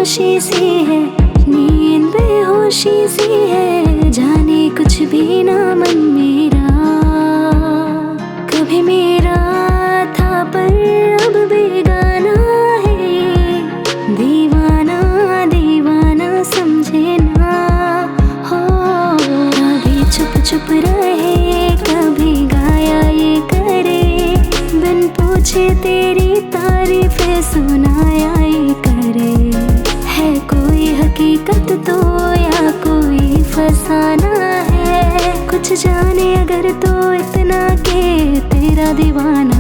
खामोशी सी है, नींद बेहोशी सी है, जाने कुछ भी ना मन मेरा। कभी मेरा था पर अब बेगाना है, दीवाना दीवाना समझे ना हो। कभी चुप चुप रहे, कभी गाया ये करे, बिन पूछे तेरी तारीफें सुनाया ये करे। है कोई हकीकत तो या कोई फसाना है, कुछ जाने अगर तो इतना के तेरा दीवाना